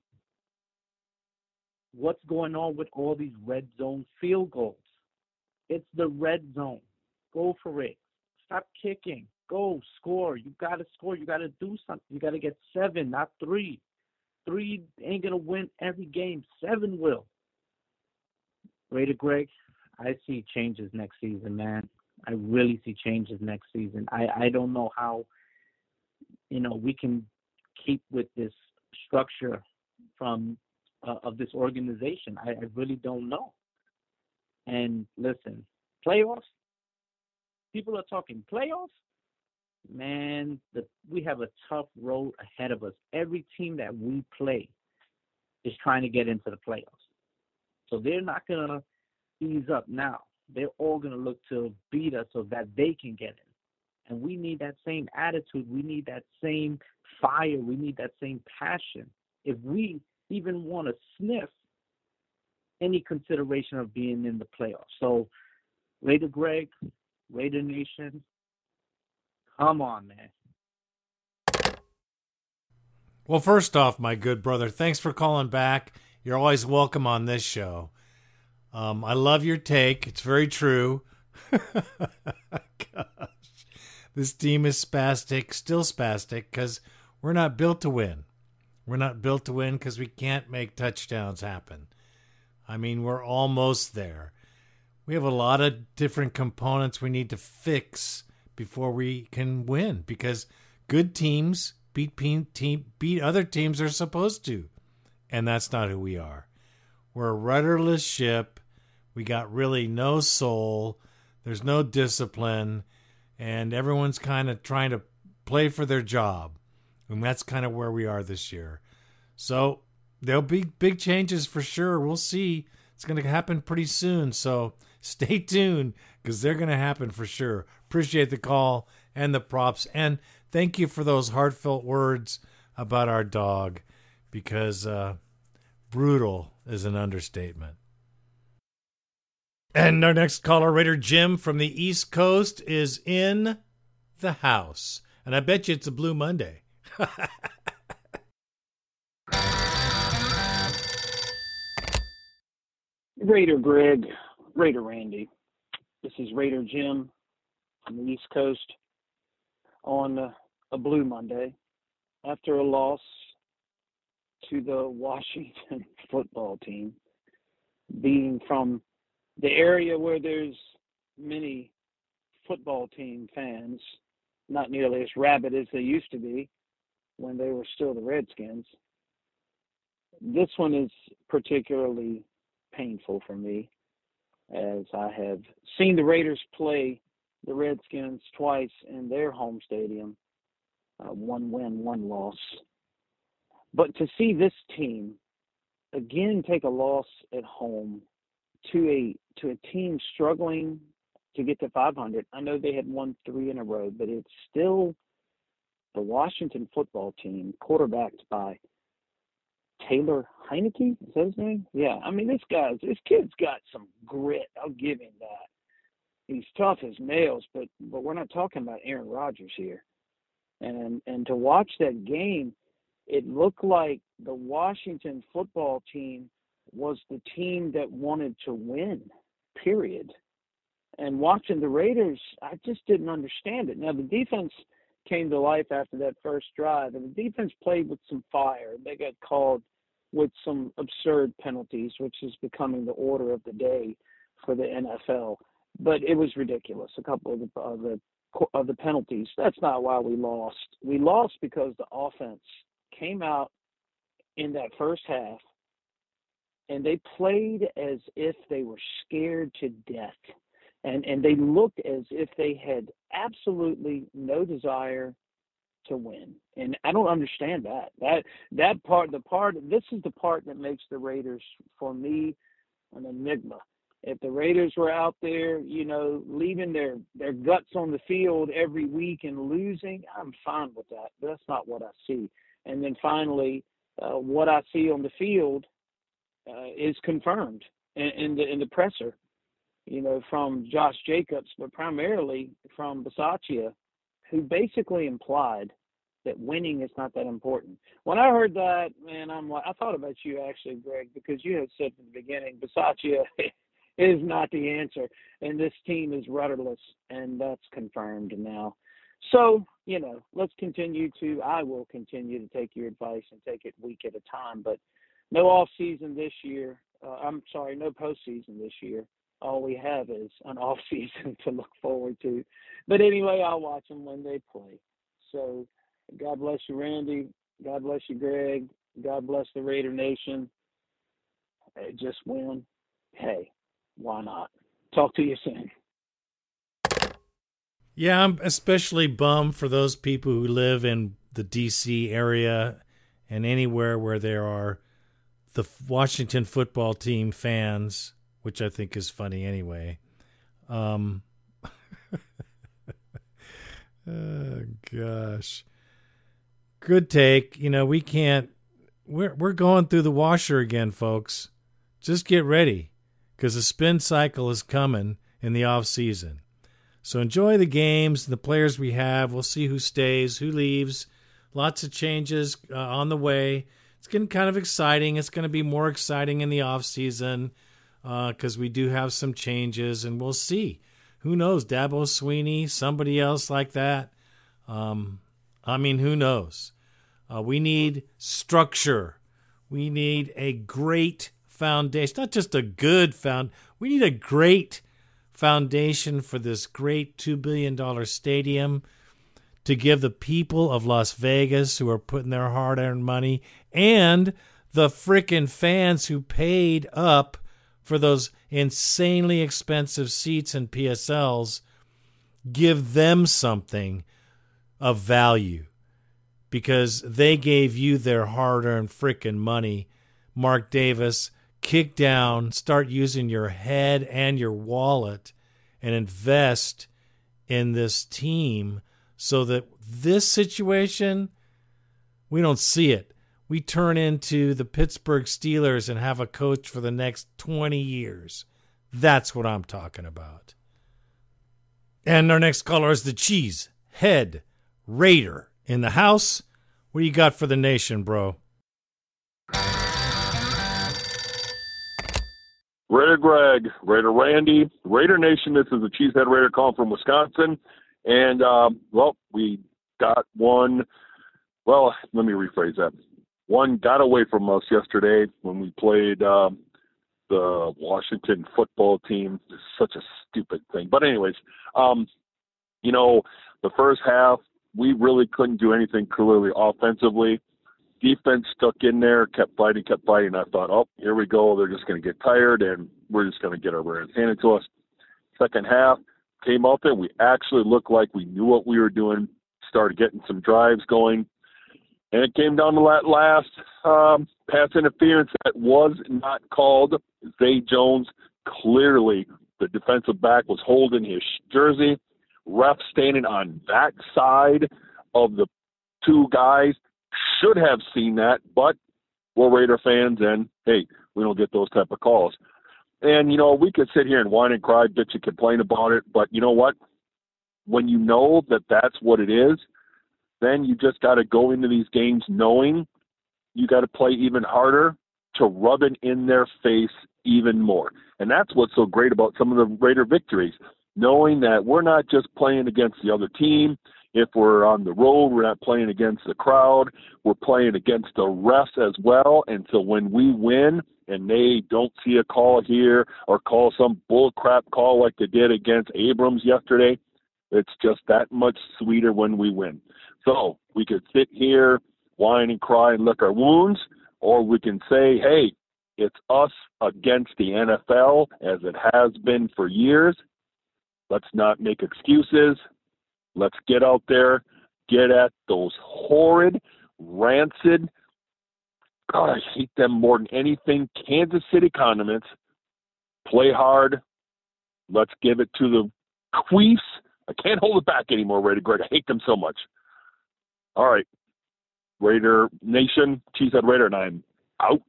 [SPEAKER 10] What's going on with all these red zone field goals? It's the red zone. Go for it. Stop kicking. Go score. You got to score. You got to do something. You got to get 7, not 3. 3 ain't going to win every game. 7 will. Raider Greg, I see changes next season, man. I really see changes next season. I don't know how, we can keep with this structure from of this organization. I really don't know. And listen, playoffs, people are talking playoffs. Man, we have a tough road ahead of us. Every team that we play is trying to get into the playoffs. So they're not going to ease up now. They're all going to look to beat us so that they can get in. And we need that same attitude. We need that same fire. We need that same passion. if we even want to sniff any consideration of being in the playoffs. So, Raider Greg, Raider Nation, come on, man.
[SPEAKER 2] Well, first off, my good brother, thanks for calling back. You're always welcome on this show. I love your take. It's very true. Gosh. This team is spastic, still spastic, because we're not built to win. We're not built to win because we can't make touchdowns happen. I mean, we're almost there. We have a lot of different components we need to fix before we can win, because good teams beat other teams they're supposed to, and that's not who we are. We're a rudderless ship. We got really no soul. There's no discipline, and everyone's kind of trying to play for their job, and that's kind of where we are this year. So there'll be big changes for sure. We'll see. It's going to happen pretty soon, so stay tuned because they're going to happen for sure. Appreciate the call and the props, and thank you for those heartfelt words about our dog, because brutal is an understatement. And our next caller, Raider Jim from the East Coast, is in the house. And I bet you it's a Blue Monday.
[SPEAKER 11] Raider Greg, Raider Randy. This is Raider Jim from the East Coast on a Blue Monday after a loss to the Washington football team, being from the area where there's many football team fans, not nearly as rabid as they used to be when they were still the Redskins. This one is particularly painful for me, as I have seen the Raiders play the Redskins twice in their home stadium, 1 win, 1 loss. But to see this team again take a loss at home to a team struggling to get to 500. I know they had won 3 in a row, but it's still the Washington football team, quarterbacked by Taylor Heineke. Is that his name? Yeah. I mean, this kid's got some grit. I'll give him that. He's tough as nails, but we're not talking about Aaron Rodgers here. And to watch that game, it looked like the Washington football team was the team that wanted to win, period. And watching the Raiders, I just didn't understand it. Now, the defense came to life after that first drive, and the defense played with some fire. They got called with some absurd penalties, which is becoming the order of the day for the NFL. But it was ridiculous, a couple of the penalties. That's not why we lost. We lost because the offense came out in that first half, and they played as if they were scared to death. And they looked as if they had absolutely no desire to win. And I don't understand that. That part, this is the part that makes the Raiders, for me, an enigma. If the Raiders were out there, leaving their guts on the field every week and losing, I'm fine with that. But that's not what I see. And then finally, what I see on the field is confirmed in the presser, from Josh Jacobs, but primarily from Bisaccia, who basically implied that winning is not that important. When I heard that, man, I thought about you actually, Greg, because you had said from the beginning, Bisaccia is not the answer, and this team is rudderless, and that's confirmed now. So, I will continue to take your advice and take it week at a time, but no off-season this year. No postseason this year. All we have is an off-season to look forward to. But anyway, I'll watch them when they play. So God bless you, Randy. God bless you, Greg. God bless the Raider Nation. Just win. Hey, why not? Talk to you soon.
[SPEAKER 2] Yeah, I'm especially bummed for those people who live in the D.C. area and anywhere where there are the Washington football team fans, which I think is funny anyway. Oh, gosh. Good take. We can't we're going through the washer again, folks. Just get ready, because the spin cycle is coming in the off season. So enjoy the games, the players we have. We'll see who stays, who leaves. Lots of changes on the way. It's getting kind of exciting. It's going to be more exciting in the off season because we do have some changes, and we'll see. Who knows? Dabo Swinney, somebody else like that. Who knows? We need structure. We need a great foundation, not just a good we need a great foundation for this great $2 billion stadium to give the people of Las Vegas who are putting their hard-earned money and the frickin' fans who paid up for those insanely expensive seats and PSLs, give them something of value because they gave you their hard-earned frickin' money. Mark Davis, kick down, start using your head and your wallet and invest in this team so that this situation, we don't see it. We turn into the Pittsburgh Steelers and have a coach for the next 20 years. That's what I'm talking about. And our next caller is the Cheese Head Raider in the house. What do you got for the nation, bro?
[SPEAKER 12] Raider Greg, Raider Randy, Raider Nation. This is the Cheesehead Raider calling from Wisconsin. And, we got one. Well, let me rephrase that. One got away from us yesterday when we played the Washington football team. It's such a stupid thing. But anyways, the first half, we really couldn't do anything clearly offensively. Defense stuck in there, kept fighting. I thought, oh, here we go. They're just going to get tired, and we're just going to get our rear ends handed to us. Second half, came out there. We actually looked like we knew what we were doing, started getting some drives going. And it came down to that last pass interference that was not called. Zay Jones, clearly the defensive back was holding his jersey. Ref standing on that side of the two guys should have seen that, but we're Raider fans, and, hey, we don't get those type of calls. And, we could sit here and whine and cry, bitch and complain about it, but you know what? When you know that that's what it is, then you just got to go into these games knowing you got to play even harder to rub it in their face even more. And that's what's so great about some of the Raider victories, knowing that we're not just playing against the other team. If we're on the road, we're not playing against the crowd. We're playing against the refs as well. And so when we win and they don't see a call here or call some bullcrap call like they did against Abrams yesterday, it's just that much sweeter when we win. So we could sit here, whine and cry and lick our wounds, or we can say, hey, it's us against the NFL as it has been for years. Let's not make excuses. Let's get out there, get at those horrid, rancid, God, I hate them more than anything, Kansas City condiments. Play hard. Let's give it to the Queefs. I can't hold it back anymore, Raider Greg. I hate them so much. All right. Raider Nation, Cheesehead Raider, and I'm out.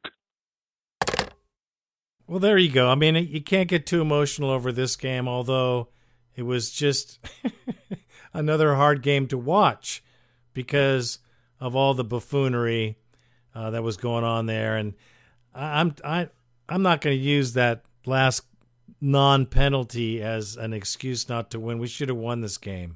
[SPEAKER 2] Well, there you go. I mean, you can't get too emotional over this game, although it was just another hard game to watch because of all the buffoonery that was going on there. And I'm not going to use that last non-penalty as an excuse not to win. We should have won this game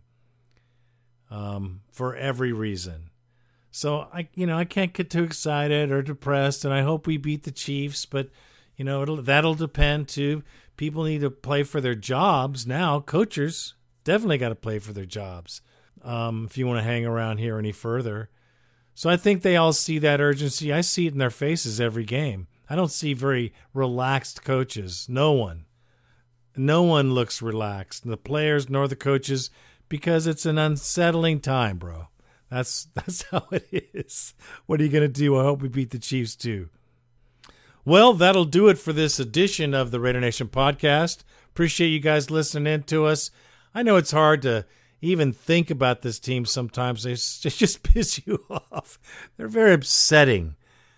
[SPEAKER 2] for every reason. So I can't get too excited or depressed, and I hope we beat the Chiefs. But that'll depend too. People need to play for their jobs now. Coaches definitely got to play for their jobs if you want to hang around here any further. So I think they all see that urgency. I see it in their faces every game. I don't see very relaxed coaches. No one looks relaxed, the players nor the coaches, because it's an unsettling time, bro. That's how it is. What are you going to do? I hope we beat the Chiefs too. Well, that'll do it for this edition of the Raider Nation podcast. Appreciate you guys listening in to us. I know it's hard to even think about this team sometimes. They just piss you off. They're very upsetting.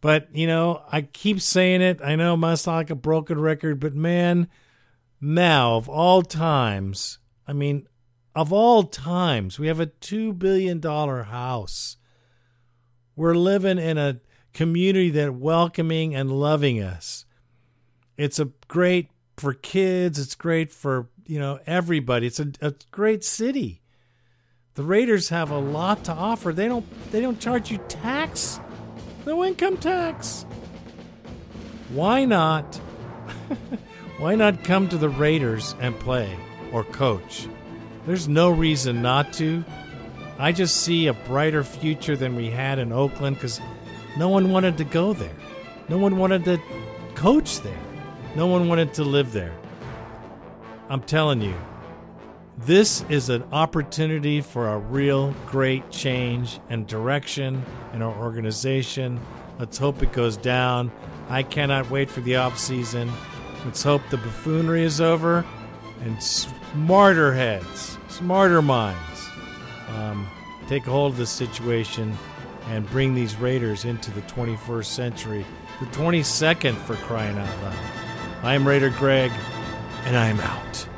[SPEAKER 2] But, I keep saying it. I know it must sound like a broken record, but man, now of all times, we have a $2 billion house. We're living in a community that's welcoming and loving us. It's great for kids. It's great for, everybody. It's a great city. The Raiders have a lot to offer. They don't charge you tax. No income tax. Why not? Why not come to the Raiders and play or coach? There's no reason not to. I just see a brighter future than we had in Oakland because no one wanted to go there. No one wanted to coach there. No one wanted to live there. I'm telling you, this is an opportunity for a real great change and direction in our organization. Let's hope it goes down. I cannot wait for the offseason. Let's hope the buffoonery is over and smarter heads, smarter minds take a hold of this situation and bring these Raiders into the 21st century, the 22nd for crying out loud. I'm Raider Greg, and I'm out.